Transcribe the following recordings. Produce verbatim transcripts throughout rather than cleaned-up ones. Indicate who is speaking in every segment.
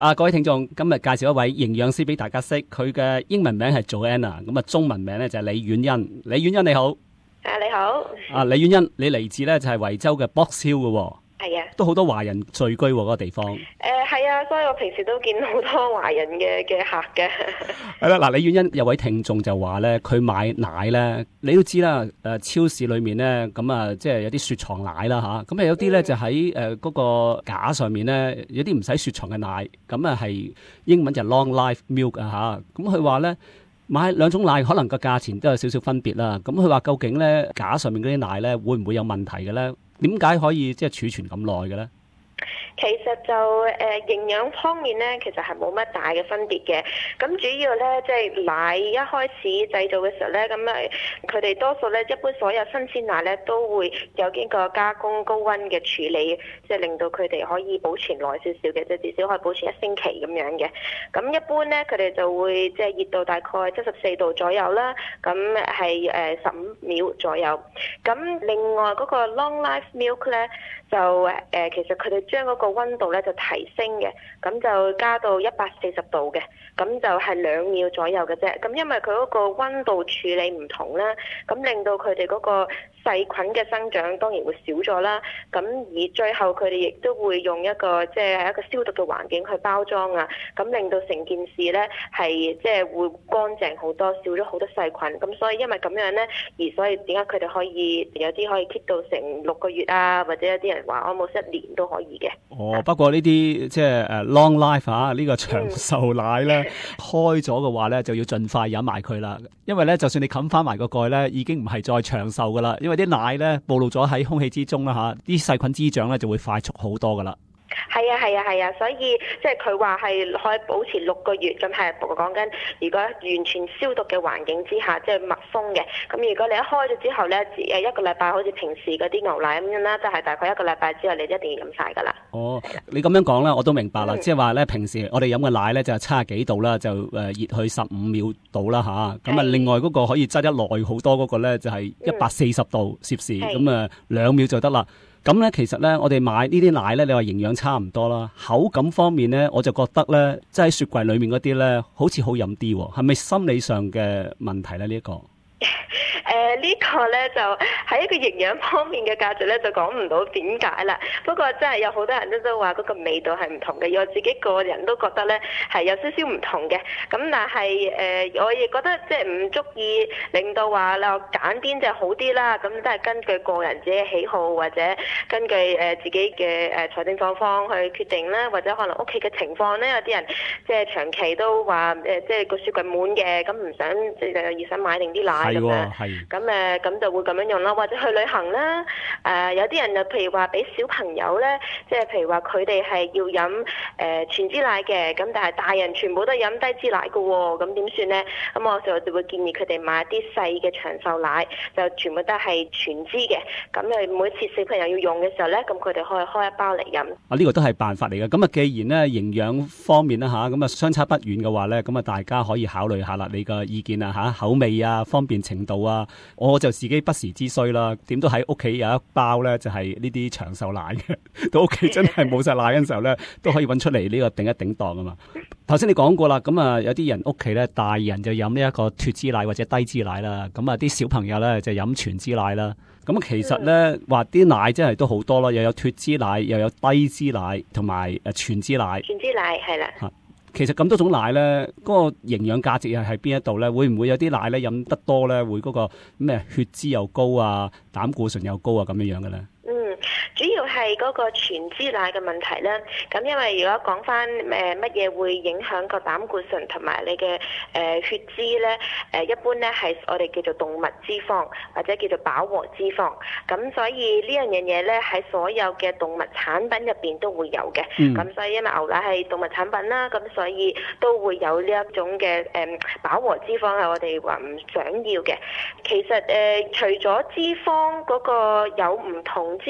Speaker 1: 啊，各位聽眾，今日介紹一位營養師俾大家識，佢嘅英文名係 Joanna， 咁啊中文名咧就係李婉欣。李婉欣你好。
Speaker 2: 啊，你好。
Speaker 1: 啊，李婉欣，你嚟自咧就係維州嘅 Box Hill 嘅。
Speaker 2: 係啊，
Speaker 1: 都好多華人聚居嗰、那個地方。誒、
Speaker 2: 呃，係啊，所以我平時都見好多華人嘅嘅客嘅。
Speaker 1: 係啦，嗱，李婉欣有位聽眾就話咧，佢買奶咧，你都知啦，誒、呃，超市裏面咧，咁啊，即係有啲雪藏奶啦吓，咁啊有啲咧、嗯、就喺誒嗰個架上面咧，有啲唔使雪藏嘅奶，咁啊係英文就 long life milk 啊吓，咁佢話咧買兩種奶可能個價錢都有少少分別啦，咁佢話究竟咧架上面嗰啲奶咧會唔會有問題嘅咧？點解可以即係儲存咁耐嘅咧？
Speaker 2: 其實就誒、呃、營養方面咧，其實係冇乜大嘅分別嘅。咁主要咧，即係奶一開始製造嘅時候咧，咁誒佢哋多數咧，一般所有新鮮奶咧都會有經過加工高溫嘅處理，即係令到佢哋可以保存耐少少嘅，即係至少可以保存一星期咁樣嘅。咁一般咧，佢哋就會即係熱到大概七十四度左右啦。咁係誒十五秒左右。咁另外嗰個 long life milk 咧，就誒、呃、其實佢哋將嗰個溫度咧就提升嘅，咁就加到一百四十度嘅，咁就係兩秒左右嘅啫。咁因為佢嗰個溫度處理唔同啦，咁令到佢哋嗰個細菌嘅生長當然會少咗啦。咁而最後佢哋亦都會用一個即係、就是、一個消毒嘅環境去包裝啊，咁令到成件事咧係即係會乾淨好多，少咗好多細菌。咁所以因為咁樣咧，而所以點解佢哋可以有啲可以 keep 到成六個月啊，或者有啲人話我冇一年都可以嘅。
Speaker 1: 哦，不過呢啲即係誒 long life 啊，呢個長壽奶咧、嗯、開咗嘅話咧，就要盡快飲埋佢啦。因為咧，就算你冚翻埋個蓋咧，已經唔係再長壽噶啦。因為啲奶咧暴露咗喺空氣之中啦吓，啲細菌滋長咧就會快速好多噶啦。
Speaker 2: 係啊係啊係啊，所以即係佢話係可以保持六個月，咁係講緊如果完全消毒嘅環境之下，即係密封嘅。咁如果你一開咗之後咧，誒一個禮拜好似平時嗰啲牛奶咁樣啦，就係大概一個禮拜之後你一定要飲晒噶啦。
Speaker 1: 哦，你咁樣講咧，我都明白啦。即係話咧，平時我哋飲嘅奶咧就係七十幾度啦，就誒熱去十五秒度啦吓。咁啊，另外嗰個可以擠得耐好多嗰個咧就係一百四十度攝氏，咁啊兩秒就得啦。咁咧，其實咧，我哋買呢啲奶咧，你話營養差唔多啦，口感方面咧，我就覺得咧，即係喺雪櫃裏面嗰啲咧，好似好飲啲，係咪心理上嘅問題咧？呢一個？
Speaker 2: 誒、呃這個、呢個咧就喺一個營養方面嘅價值咧就講唔到點解啦。不過真係有好多人都都話嗰個味道係唔同嘅，我自己個人都覺得咧係有少少唔同嘅。咁但係誒、呃、我亦覺得即係唔足以令到話啦揀邊隻好啲啦。咁都係根據個人自己嘅喜好或者根據誒、呃、自己嘅誒財政狀況去決定啦，或者可能屋企嘅情況咧，有啲人即係長期都話誒即係個雪櫃滿嘅，咁唔想即係要想買定啲奶咁樣。係。咁誒咁就會咁樣用啦，或者去旅行啦。誒、呃、有啲人就譬如話俾小朋友咧，即係譬如話佢哋係要飲誒、呃、全脂奶嘅，咁但係大人全部都飲低脂奶嘅喎，咁點算咧？咁我就就會建議佢哋買啲細嘅長壽奶，就全部都係全脂嘅。咁誒每次小朋友要用嘅時候咧，咁佢哋可以開一包嚟飲。啊，
Speaker 1: 呢個都係辦法嚟嘅。咁啊，既然咧營養方面啦嚇，咁啊相差不遠嘅話咧，咁啊大家可以考慮下啦，你個意見啊嚇，口味啊，方便程度啊。我就自己不時之需啦，點都喺屋企有一包咧，就係呢啲長壽奶嘅。到屋企真係冇晒奶嘅時候咧，都可以揾出嚟呢個頂一頂檔啊嘛。頭先你講過啦，咁啊有啲人屋企咧大人就飲呢一個脫脂奶或者低脂奶啦，咁啊啲小朋友咧就飲全脂奶啦。咁其實咧話啲奶真係都好多啦，又有脫脂奶，又有低脂奶，同埋誒全脂奶。
Speaker 2: 全脂奶係啦。
Speaker 1: 其實咁多種奶咧，嗰、那個營養價值又係邊一度咧？會唔會有啲奶咧飲得多咧，會嗰個咩血脂又高啊，膽固醇又高啊咁樣樣嘅咧？
Speaker 2: 嗯，主要係嗰個全脂奶嘅問題啦。咁因為如果講翻誒乜嘢會影響個膽固醇同埋你嘅誒、呃、血脂咧，誒、呃、一般咧係我哋叫做動物脂肪或者叫做飽和脂肪。咁所以呢樣嘢嘢咧喺所有嘅動物產品入邊都會有嘅。咁、嗯、所以因為牛奶係動物產品啦，咁所以都會有呢一種嘅誒、嗯、飽和脂肪係我哋話唔想要嘅。其實誒、呃、除咗脂肪嗰個有唔同之外咧，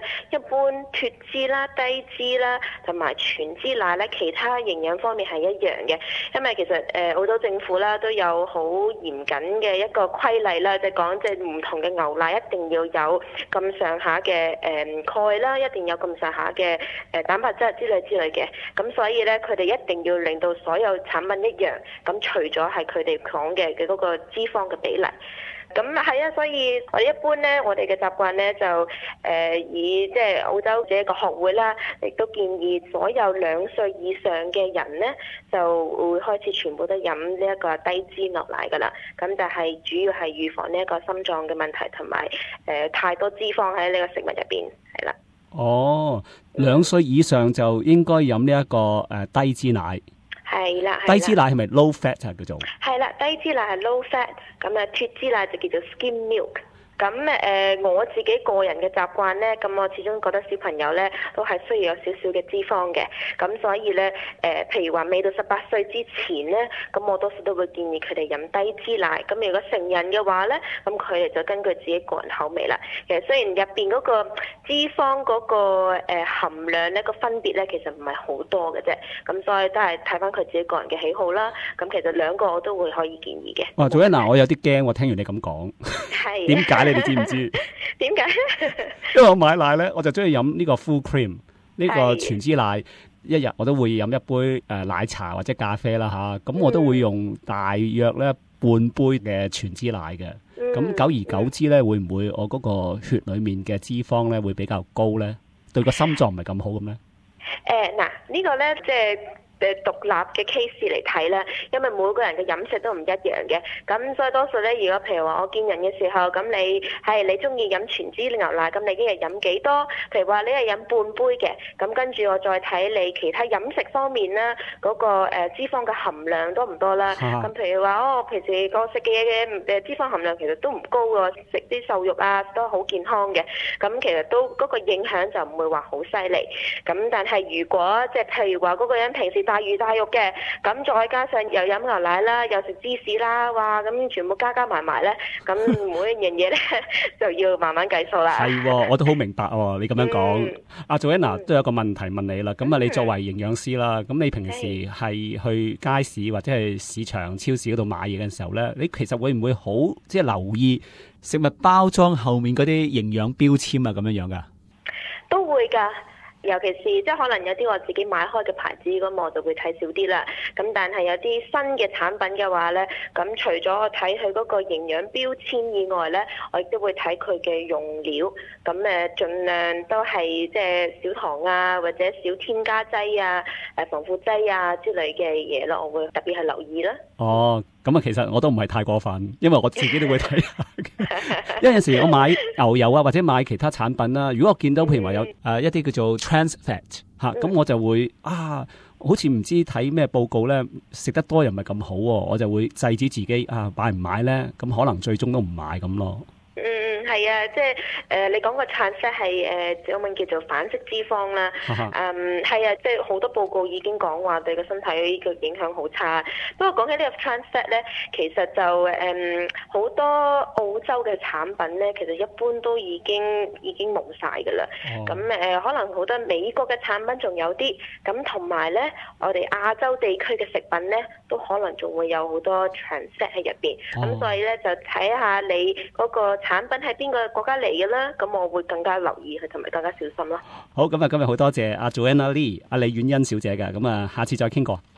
Speaker 2: 一般脫脂啦、低脂啦同埋全脂奶咧，其他營養方面係一樣嘅。因為其實誒澳洲政府啦都有好嚴謹嘅一個規例啦，就講即係唔同嘅牛奶一定要有咁上下嘅誒鈣啦，一定有咁上下嘅誒蛋白質之類之類嘅。咁所以咧，佢哋一定要令到所有產品一樣。咁除咗係佢哋講嘅嘅嗰個脂肪嘅比例。咁係啊，所以我哋一般咧，我哋嘅習慣咧就誒、呃、以即係澳洲嘅一個學會啦，亦都建議所有兩歲以上嘅人咧，就會開始全部都飲呢一個低脂牛奶噶啦。咁就係主要係預防呢一個心臟嘅問題，同埋誒太多脂肪喺呢個食物入邊，係啦。
Speaker 1: 哦，兩歲以上就應該飲呢一個誒、呃、低脂奶。
Speaker 2: 係啦，
Speaker 1: 低脂奶係咪 low fat 啊？叫做
Speaker 2: 係啦，低脂奶係 low fat，咁啊脫脂奶就叫做 skim milk。咁誒、呃、我自己個人嘅習慣咧，咁我始終覺得小朋友咧都係需要有少少嘅脂肪嘅，咁所以咧誒、呃，譬如話未到十八歲之前咧，咁我多數都會建議佢哋飲低脂奶。咁如果成人嘅話咧，咁佢哋就根據自己個人口味啦。其實雖然入邊嗰個脂肪嗰、嗰個、呃、含量咧、個分別咧，其實唔係好多嘅啫。咁所以都係睇翻佢自己個人嘅喜好啦。咁其實兩個我都會可以建議嘅。
Speaker 1: 哇，Joanna，我有啲驚，我聽完你咁講，
Speaker 2: 係
Speaker 1: 點解？你哋知唔知？
Speaker 2: 點解？
Speaker 1: 因為我買奶咧，我就中意飲呢個 full cream 呢個全脂奶，一日我都會飲一杯誒、呃、奶茶或者咖啡啦吓，咁、啊、我都會用大約咧半杯嘅全脂奶嘅。咁、嗯、久而久之咧，會唔會我嗰個血裏面嘅脂肪咧會比較高咧？對個心臟唔係咁好咁咧？
Speaker 2: 誒嗱、呃，這個、呢個咧即係。誒獨立嘅 case 嚟睇咧，因為每個人嘅飲食都唔一樣嘅，咁所以多數咧，如果譬如話我見人嘅時候，咁你係你中意飲全脂牛奶，咁你一日飲幾多？譬如話你係飲半杯嘅，咁跟住我再睇你其他飲食方面啦，嗰、那個、呃、脂肪嘅含量多唔多啦？咁、啊、譬如話哦，平時我食嘅嘢嘅誒脂肪含量其實都唔高喎，食啲瘦肉啊都好健康嘅，咁其實都嗰、那個影響就唔會話好犀利。咁但係如果即係譬如話嗰個人平時大魚大肉嘅，咁再加上又飲牛奶啦，又食芝士啦，哇！咁全部加加埋埋咧，咁每一樣嘢咧就要慢慢計數啦。
Speaker 1: 係、哦，我都好明白喎、哦。你咁樣講，阿 Joanna 都有個問題問你啦。咁啊，你作為營養師啦，咁你平時係去街市或者係市場、超市嗰度買嘢嘅時候咧，你其實會唔會好即係留意食物包裝後面嗰啲營養標籤啊？咁樣樣噶？都會㗎。尤其是即係可能有啲我自己買開嘅牌子咁，我就會睇少啲啦。咁但係有啲新嘅產品嘅話呢，咁除咗我睇佢嗰個營養標籤以外呢，我亦都會睇佢嘅用料。咁誒，盡量都係即係少糖啊，或者少添加劑啊、誒防腐劑啊之類嘅嘢咯。我會特別係留意啦。哦，咁啊，其實我都唔係太過分，因為我自己都會睇下嘅。因為有時我買牛油啊，或者買其他產品啦，如果我見到譬如話有誒、呃、一啲叫做 trans fat 嚇、啊，咁我就會啊，好似唔知睇咩報告咧，食得多又唔係咁好喎，我就會制止自己啊，買唔買咧？咁可能最終都唔買咁咯。嗯，係啊，即係誒、呃，你講個 trans fat 係誒中文叫做反式脂肪啦。嗯，係啊，即係好多報告已經講話對個身體嘅影響好差。不過講起呢個 trans fat 咧，其實就誒好、嗯、多澳洲嘅產品咧，其實一般都已經已經冇晒㗎啦。咁誒、哦呃，可能好多美國嘅產品仲有啲，咁同埋咧，我哋亞洲地區嘅食品咧，都可能仲會有好多 trans fat 喺入邊。咁、哦、所以咧，就睇下你嗰個產品係邊個國家嚟嘅啦，咁我會更加留意佢，同埋更加小心咯。好，咁啊，今日好多謝阿 Joanna Lee、阿李婉欣小姐嘅，咁啊，下次再傾過。